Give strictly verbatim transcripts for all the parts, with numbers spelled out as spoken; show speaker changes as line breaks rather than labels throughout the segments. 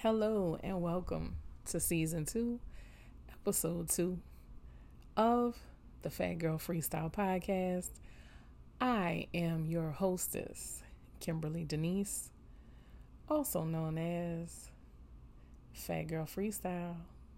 Hello and welcome to season two, episode two of the Fat Girl Freestyle Podcast. I am your hostess, Kimberly Denise, also known as Fat Girl Freestyle.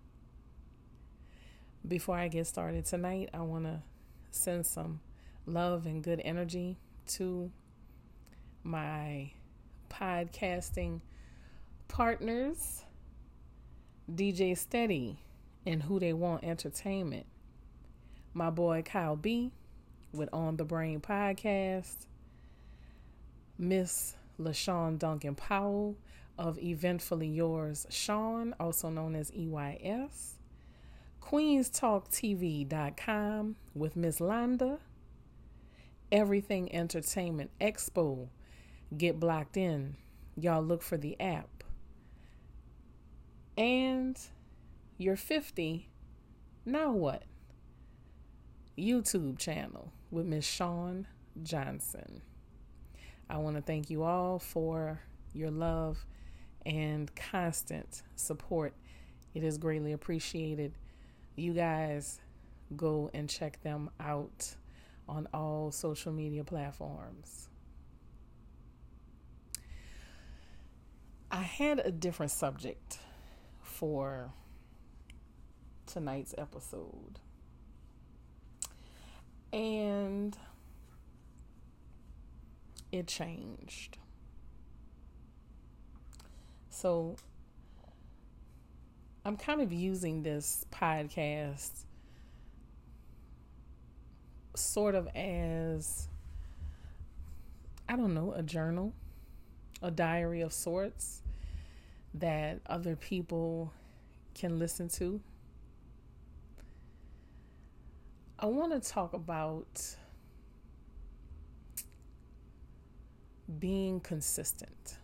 Before I get started tonight, I want to send some love and good energy to my podcasting partners, D J Steady and Who They Want Entertainment, my boy Kyle B with On the Brain Podcast, Miss LaShawn Duncan Powell of Eventfully Yours Sean, also known as E Y S, Queens Talk T V dot com with Miss Londa, Everything Entertainment Expo, get blocked in, y'all look for the app, and you're fifty, now what? YouTube channel with Miss Shawn Johnson. I want to thank you all for your love and constant support. It is greatly appreciated. You guys go and check them out on all social media platforms. I had a different subject for tonight's episode, and it changed. So I'm kind of using this podcast sort of as, I don't know, a journal, a diary of sorts that other people can listen to. I want to talk about being consistent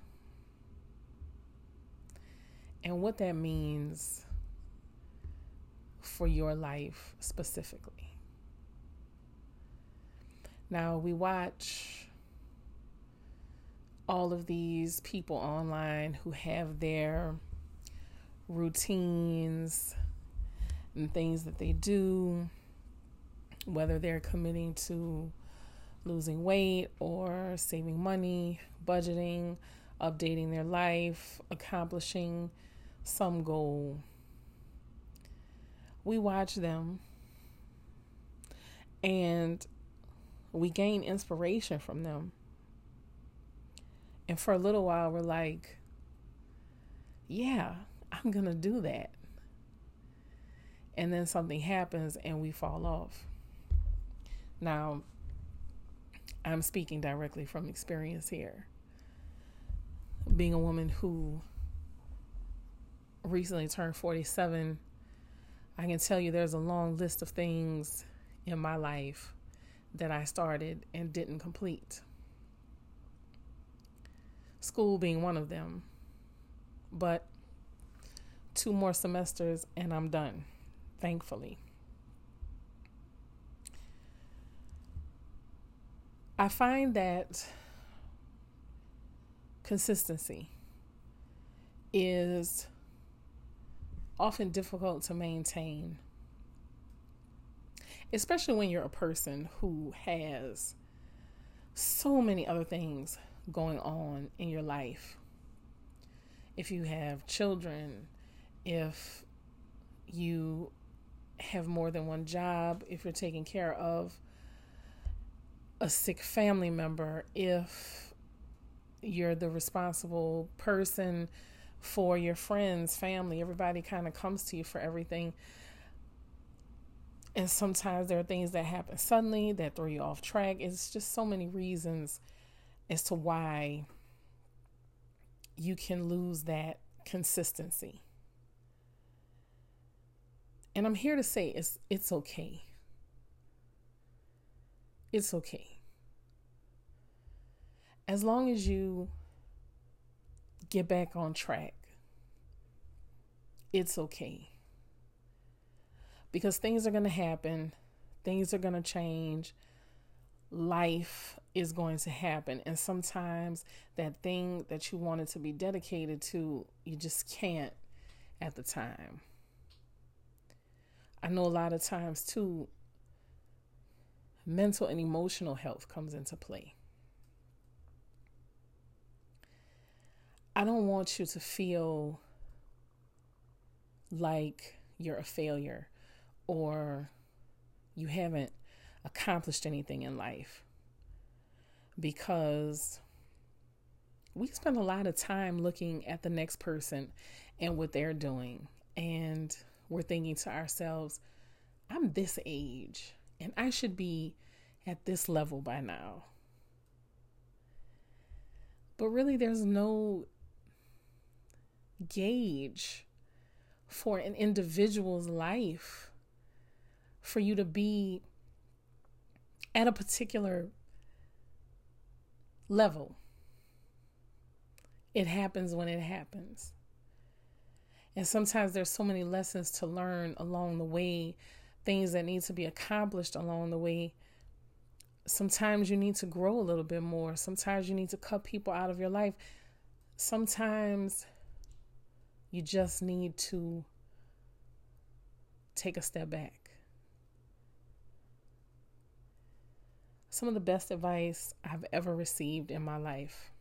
and what that means for your life specifically. Now, we watch all of these people online who have their routines and things that they do, whether they're committing to losing weight or saving money, budgeting, updating their life, accomplishing some goal. We watch them and we gain inspiration from them. And for a little while, we're like, yeah, I'm going to do that. And then something happens and we fall off. Now, I'm speaking directly from experience here. Being a woman who recently turned forty-seven, I can tell you there's a long list of things in my life that I started and didn't complete. School being one of them. But two more semesters and I'm done, thankfully. I find that consistency is often difficult to maintain, especially when you're a person who has so many other things going on in your life. If you have children, if you have more than one job, if you're taking care of a sick family member, if you're the responsible person for your friends, family, everybody kind of comes to you for everything. And sometimes there are things that happen suddenly that throw you off track. It's just so many reasons as to why you can lose that consistency. And I'm here to say it's it's okay. It's okay. As long as you get back on track, it's okay. Because things are going to happen. Things are going to change. Life is going to happen. And sometimes that thing that you wanted to be dedicated to, you just can't at the time. I know a lot of times too, mental and emotional health comes into play. I don't want you to feel like you're a failure or you haven't accomplished anything in life, because we spend a lot of time looking at the next person and what they're doing, and we're thinking to ourselves, I'm this age and I should be at this level by now. But really, there's no gauge for an individual's life for you to be at a particular level. It happens when it happens. And sometimes there's so many lessons to learn along the way, things that need to be accomplished along the way. Sometimes you need to grow a little bit more. Sometimes you need to cut people out of your life. Sometimes you just need to take a step back. Some of the best advice I've ever received in my life.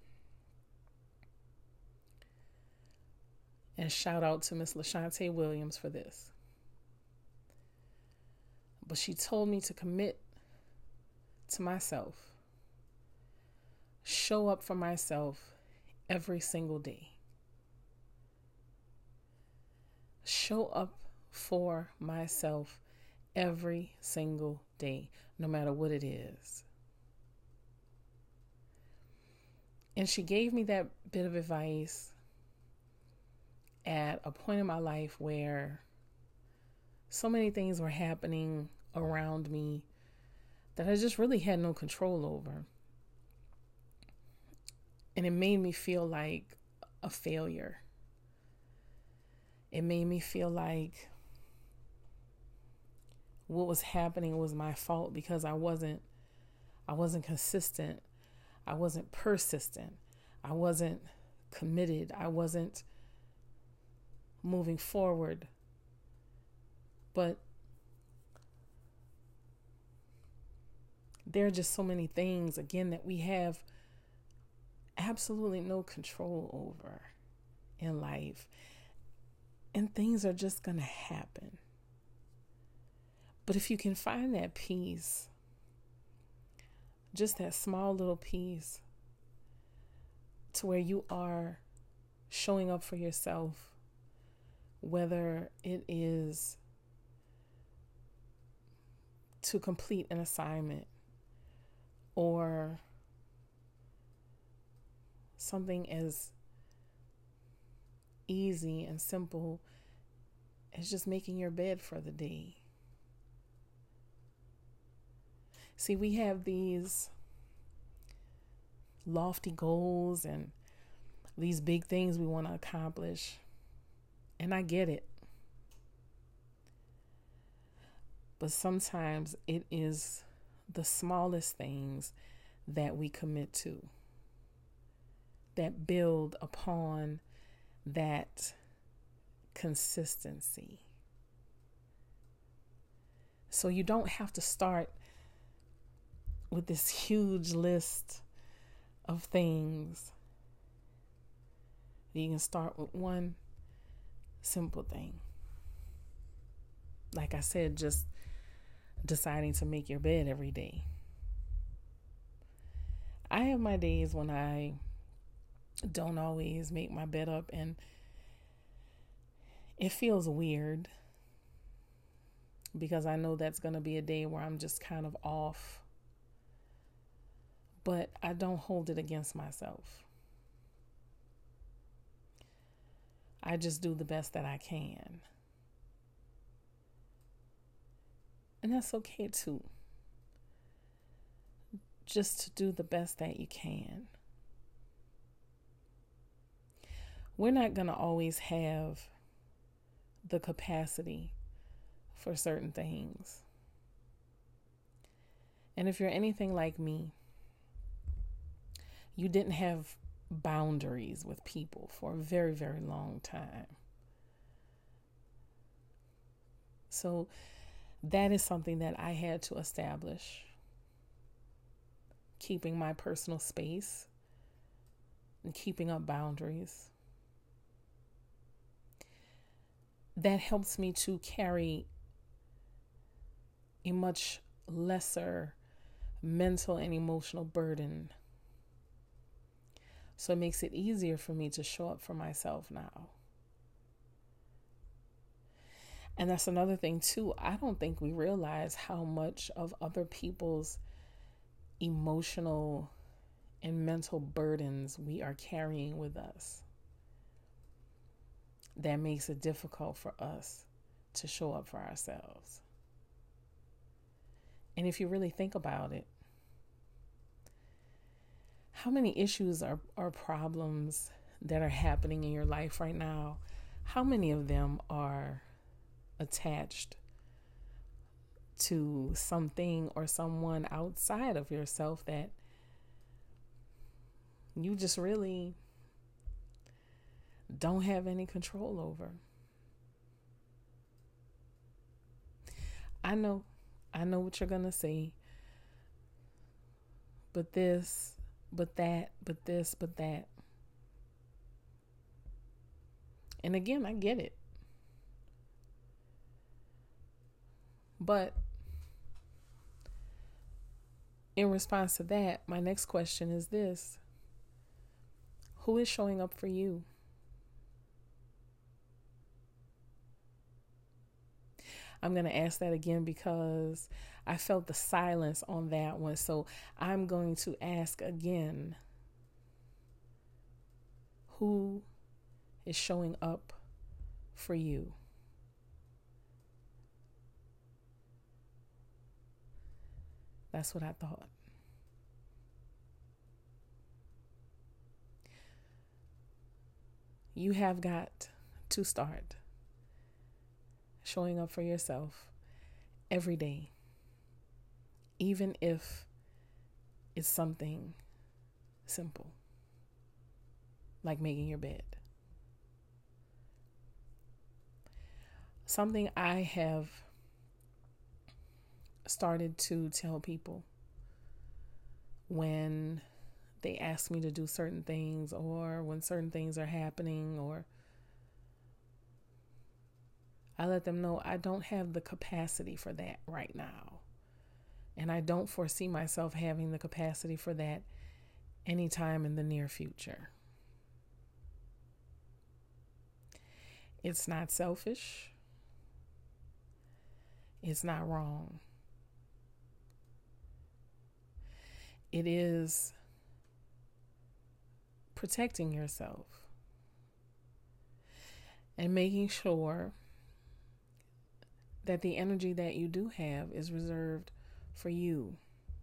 And shout out to Miss LaShante Williams for this. But she told me to commit to myself. Show up for myself every single day. Show up for myself every single day, no matter what it is. And she gave me that bit of advice at a point in my life where so many things were happening around me that I just really had no control over. And it made me feel like a failure. It made me feel like what was happening was my fault because I wasn't I wasn't consistent. I wasn't persistent. I wasn't committed. I wasn't moving forward. But there are just so many things, again, that we have absolutely no control over in life. And things are just going to happen. But if you can find that peace, just that small little piece to where you are showing up for yourself, whether it is to complete an assignment or something as easy and simple as just making your bed for the day. See, we have these lofty goals and these big things we want to accomplish. And I get it. But sometimes it is the smallest things that we commit to that build upon that consistency. So you don't have to start with this huge list of things. You can start with one simple thing. Like I said, just deciding to make your bed every day. I have my days when I don't always make my bed up, and it feels weird because I know that's going to be a day where I'm just kind of off. But I don't hold it against myself. I just do the best that I can. And that's okay too. Just to do the best that you can. We're not going to always have the capacity for certain things. And if you're anything like me, You didn't have boundaries with people for a very, very long time. So that is something that I had to establish. Keeping my personal space and keeping up boundaries. That helps me to carry a much lesser mental and emotional burden. So it makes it easier for me to show up for myself now. And that's another thing too. I don't think we realize how much of other people's emotional and mental burdens we are carrying with us. That makes it difficult for us to show up for ourselves. And if you really think about it, how many issues are, are problems that are happening in your life right now? How many of them are attached to something or someone outside of yourself that you just really don't have any control over? I know, I know what you're going to say. But this, but that, but this, but that. And again, I get it. But in response to that, my next question is this: who is showing up for you? I'm going to ask that again because I felt the silence on that one. So I'm going to ask again: who is showing up for you? That's what I thought. You have got to start showing up for yourself every day, even if it's something simple, like making your bed. Something I have started to tell people when they ask me to do certain things, or when certain things are happening, or I let them know I don't have the capacity for that right now. And I don't foresee myself having the capacity for that anytime in the near future. It's not selfish. It's not wrong. It is protecting yourself and making sure that the energy that you do have is reserved for you.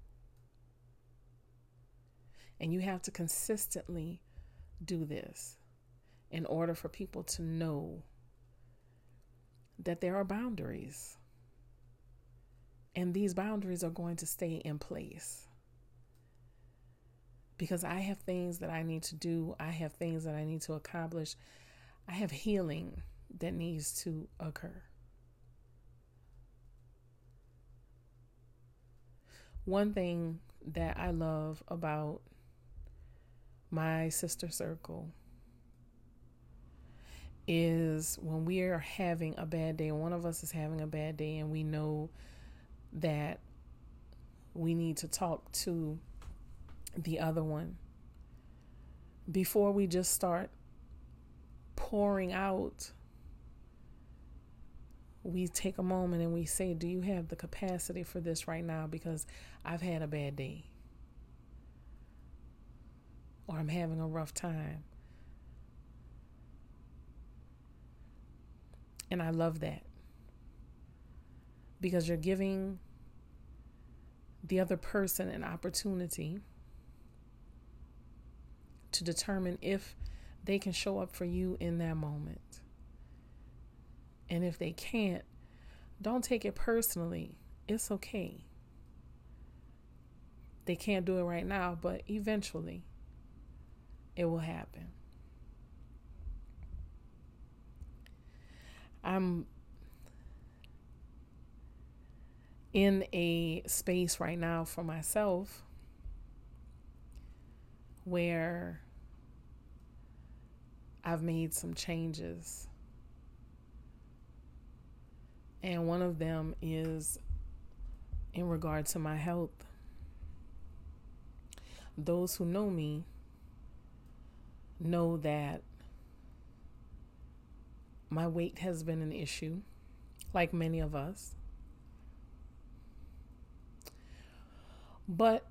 And you have to consistently do this in order for people to know that there are boundaries. And these boundaries are going to stay in place. Because I have things that I need to do. I have things that I need to accomplish. I have healing that needs to occur. One thing that I love about my sister circle is when we are having a bad day, one of us is having a bad day, and we know that we need to talk to the other one, before we just start pouring out, we take a moment and we say, do you have the capacity for this right now? Because I've had a bad day, or I'm having a rough time. And I love that, because you're giving the other person an opportunity to determine if they can show up for you in that moment. And if they can't, don't take it personally. It's okay. They can't do it right now, but eventually it will happen. I'm in a space right now for myself where I've made some changes. And one of them is in regard to my health. Those who know me know that my weight has been an issue, like many of us. But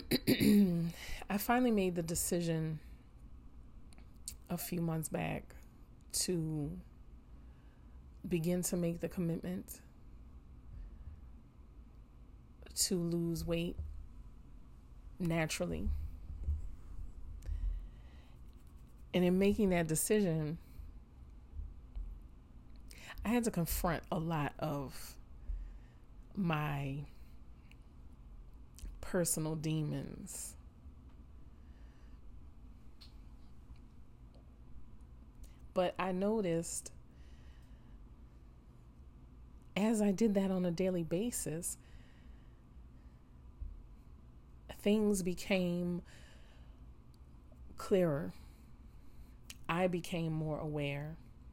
I finally made the decision a few months back to begin to make the commitment to lose weight naturally. And in making that decision, I had to confront a lot of my personal demons. But I noticed as I did that on a daily basis, things became clearer. I became more aware.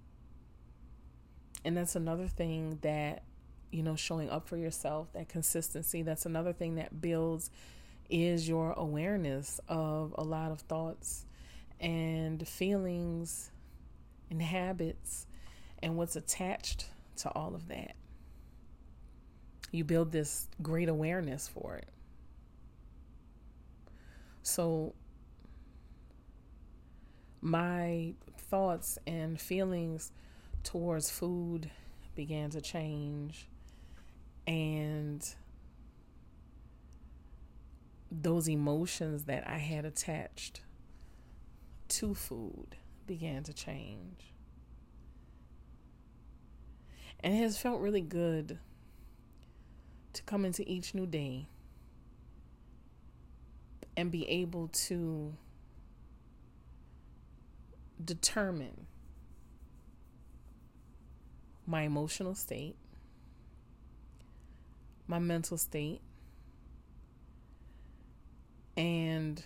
And that's another thing that, you know, showing up for yourself, that consistency, that's another thing that builds is your awareness of a lot of thoughts and feelings and habits and what's attached to all of that. You build this great awareness for it. So my thoughts and feelings towards food began to change, and those emotions that I had attached to food began to change. And it has felt really good to come into each new day and be able to determine my emotional state, my mental state, and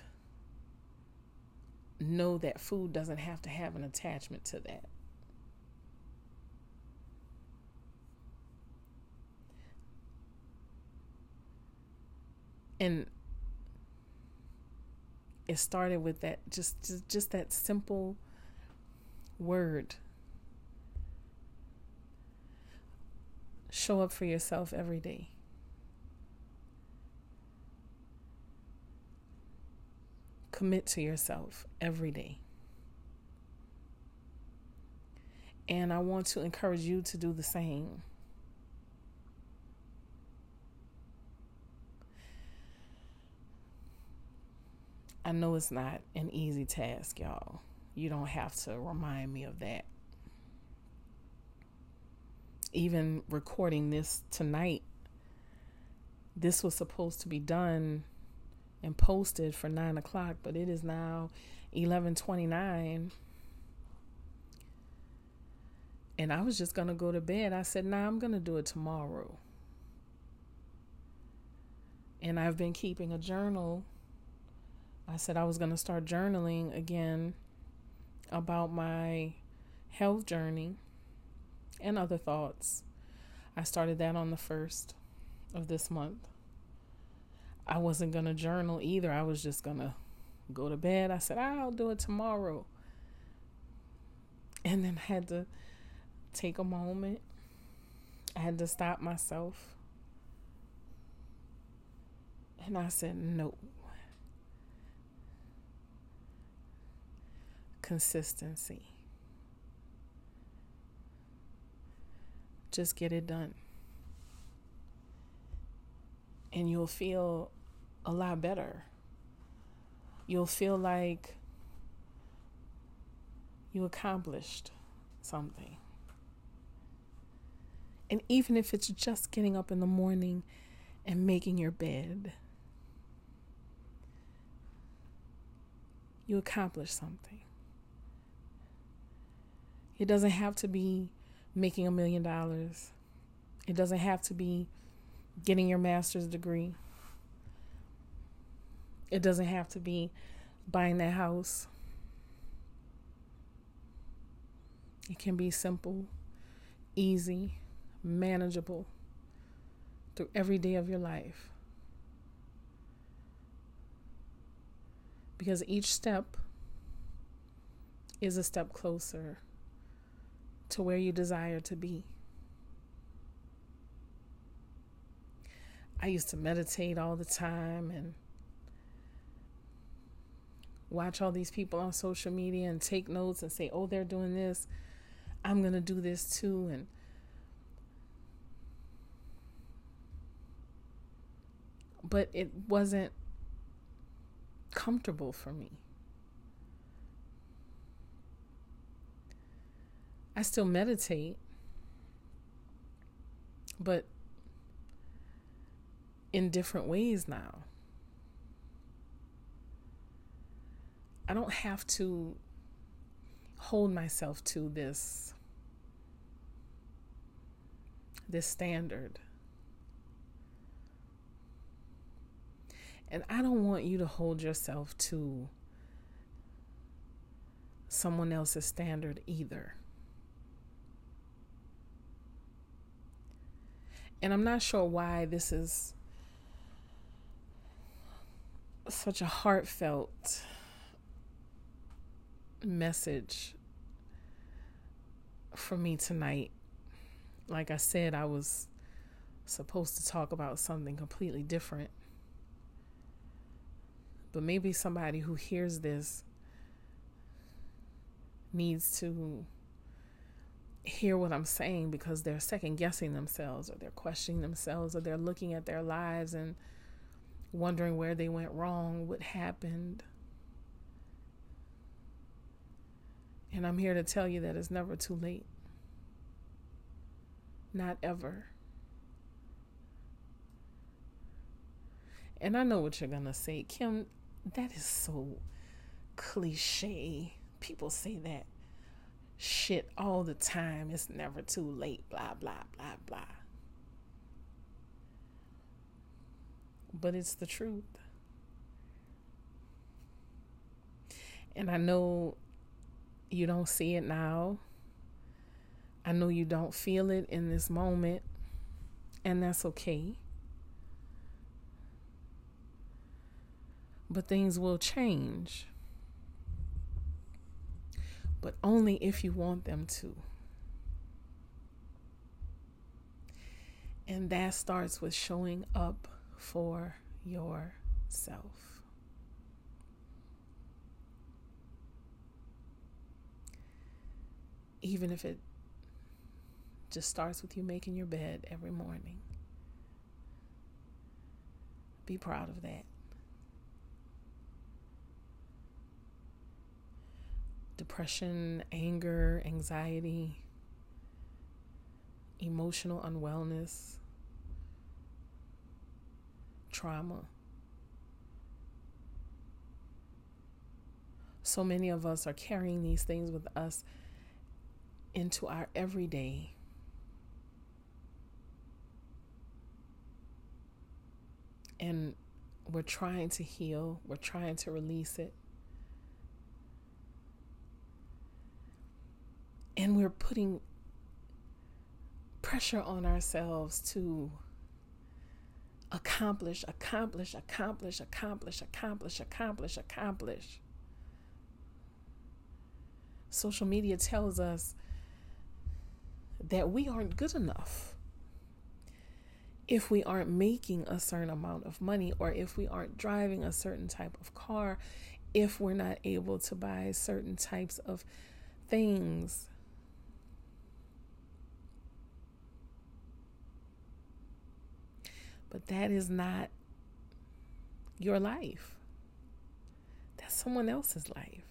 know that food doesn't have to have an attachment to that. And it started with that, just, just, just that simple word. Show up for yourself every day. Commit to yourself every day. And I want to encourage you to do the same. I know it's not an easy task, y'all. You don't have to remind me of that. Even recording this tonight, this was supposed to be done and posted for nine o'clock, but it is now eleven twenty-nine. And I was just going to go to bed. I said, nah, I'm going to do it tomorrow. And I've been keeping a journal. I said I was going to start journaling again about my health journey and other thoughts. I started that on the first of this month. I wasn't going to journal either. I was just going to go to bed. I said, I'll do it tomorrow. And then I had to take a moment. I had to stop myself. And I said, no. Consistency. Just get it done. And you'll feel a lot better. You'll feel like you accomplished something. And even if it's just getting up in the morning and making your bed, you accomplish something. It doesn't have to be making a million dollars. It doesn't have to be getting your master's degree. It doesn't have to be buying that house. It can be simple, easy, manageable through every day of your life. Because each step is a step closer to where you desire to be. I used to meditate all the time and watch all these people on social media and take notes and say, oh, they're doing this, I'm going to do this too. And but it wasn't comfortable for me. I still meditate, but in different ways now. I don't have to hold myself to this, this standard. And I don't want you to hold yourself to someone else's standard either. And I'm not sure why this is such a heartfelt message for me tonight. Like I said, I was supposed to talk about something completely different. But maybe somebody who hears this needs to hear what I'm saying, because they're second guessing themselves, or they're questioning themselves, or they're looking at their lives and wondering where they went wrong, what happened. And I'm here to tell you that it's never too late. Not ever. And I know what you're going to say, Kim, that is so cliche. People say that shit all the time. It's never too late, blah, blah, blah, blah. But it's the truth. And I know you don't see it now. I know you don't feel it in this moment, and that's okay. But things will change. But only if you want them to. And that starts with showing up for yourself. Even if it just starts with you making your bed every morning. Be proud of that. Depression, anger, anxiety, emotional unwellness, trauma. So many of us are carrying these things with us into our everyday. And we're trying to heal, we're trying to release it. And we're putting pressure on ourselves to accomplish, accomplish, accomplish, accomplish, accomplish, accomplish, accomplish. Social media tells us that we aren't good enough if we aren't making a certain amount of money, or if we aren't driving a certain type of car, if we're not able to buy certain types of things. But that is not your life. That's someone else's life.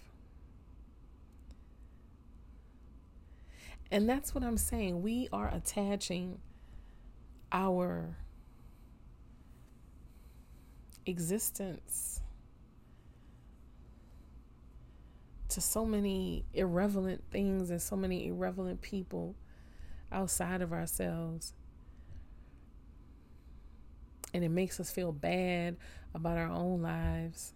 And that's what I'm saying. We are attaching our existence to so many irrelevant things and so many irrelevant people outside of ourselves. And it makes us feel bad about our own lives.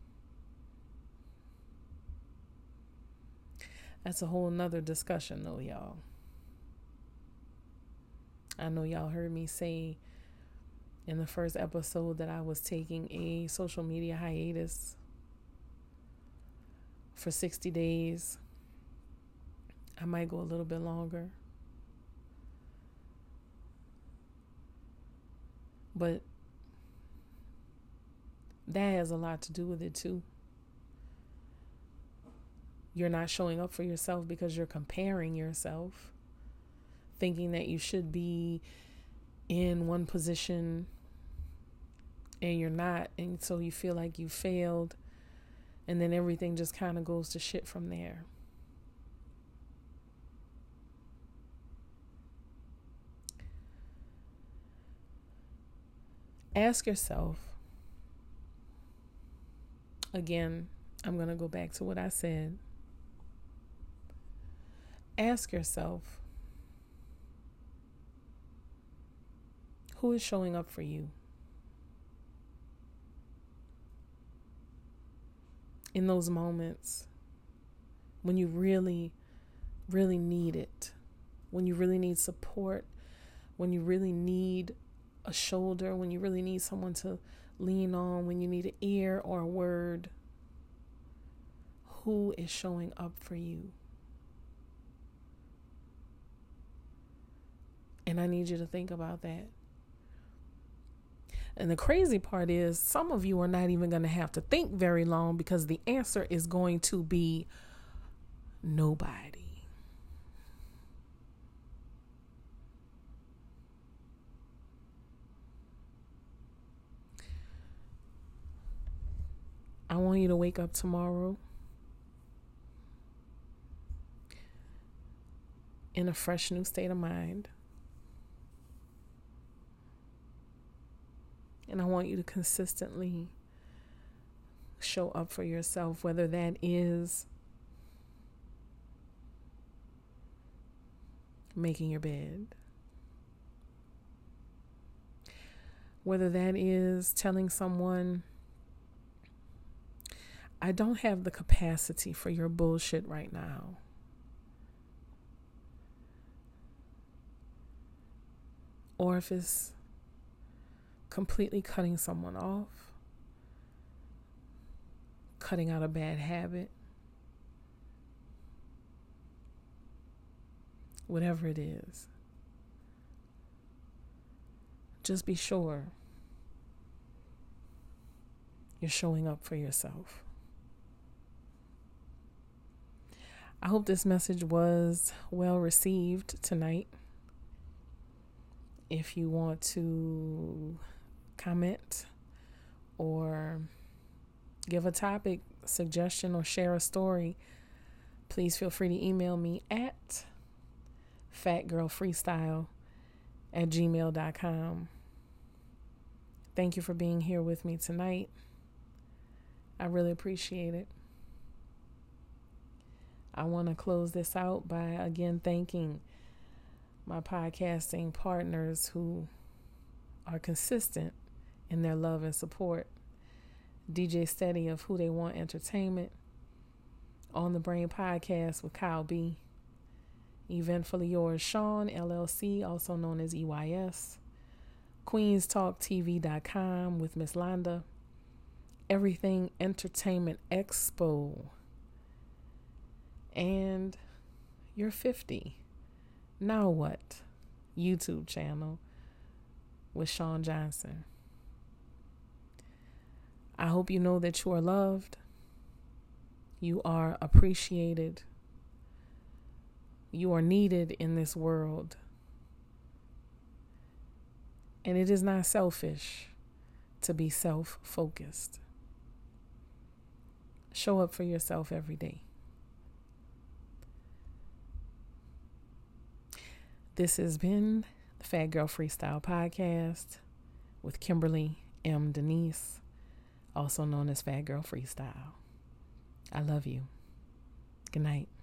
That's a whole nother discussion though, y'all. I know y'all heard me say in the first episode that I was taking a social media hiatus for sixty days. I might go a little bit longer. But that has a lot to do with it too. You're not showing up for yourself because you're comparing yourself, thinking that you should be in one position and you're not. And so you feel like you failed. And then everything just kind of goes to shit from there. Ask yourself, again, I'm going to go back to what I said. Ask yourself, who is showing up for you? In those moments when you really, really need it, when you really need support, when you really need a shoulder, when you really need someone to lean on, when you need an ear or a word, who is showing up for you? And I need you to think about that. And the crazy part is some of you are not even going to have to think very long because the answer is going to be nobody. I want you to wake up tomorrow in a fresh new state of mind. And I want you to consistently show up for yourself, whether that is making your bed, whether that is telling someone, I don't have the capacity for your bullshit right now. Or if it's completely cutting someone off, cutting out a bad habit, whatever it is, just be sure you're showing up for yourself. I hope this message was well received tonight. If you want to comment or give a topic suggestion or share a story, please feel free to email me at fatgirlfreestyle at gmail dot com. Thank you for being here with me tonight. I really appreciate it. I want to close this out by again thanking my podcasting partners who are consistent in their love and support. D J Steady of Who They Want Entertainment, On the Brain Podcast with Kyle B, Eventfully Yours Sean, L L C, also known as E Y S, Queens Talk T V dot com with Miss Londa, Everything Entertainment Expo, and You're fifty. Now What? YouTube channel with Sean Johnson. I hope you know that you are loved. You are appreciated. You are needed in this world. And it is not selfish to be self-focused. Show up for yourself every day. This has been the Fat Girl Freestyle Podcast with Kimberly M. Denise, also known as Fat Girl Freestyle. I love you. Good night.